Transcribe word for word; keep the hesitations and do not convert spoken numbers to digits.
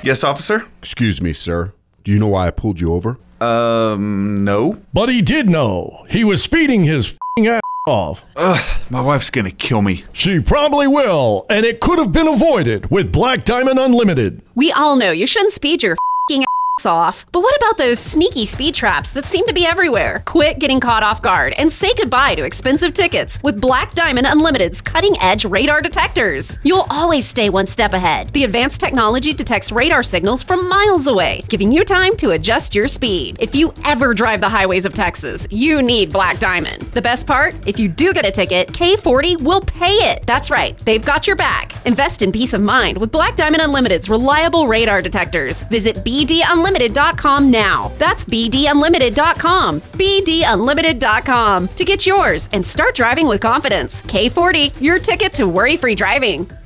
Yes, officer? Excuse me, sir. Do you know why I pulled you over? Um, no. But he did know. He was speeding his f***ing ass off. Ugh, my wife's gonna kill me. She probably will, and it could have been avoided with Black Diamond Unlimited. We all know you shouldn't speed your f***ing ass off. But what about those sneaky speed traps that seem to be everywhere? Quit getting caught off guard and say goodbye to expensive tickets with Black Diamond Unlimited's cutting-edge radar detectors. You'll always stay one step ahead. The advanced technology detects radar signals from miles away, giving you time to adjust your speed. If you ever drive the highways of Texas, you need Black Diamond. The best part? If you do get a ticket, K forty will pay it. That's right, they've got your back. Invest in peace of mind with Black Diamond Unlimited's reliable radar detectors. Visit B D Unlimited dot com now. That's B D Unlimited dot com. B D Unlimited dot com to get yours and start driving with confidence. K forty, your ticket to worry-free driving.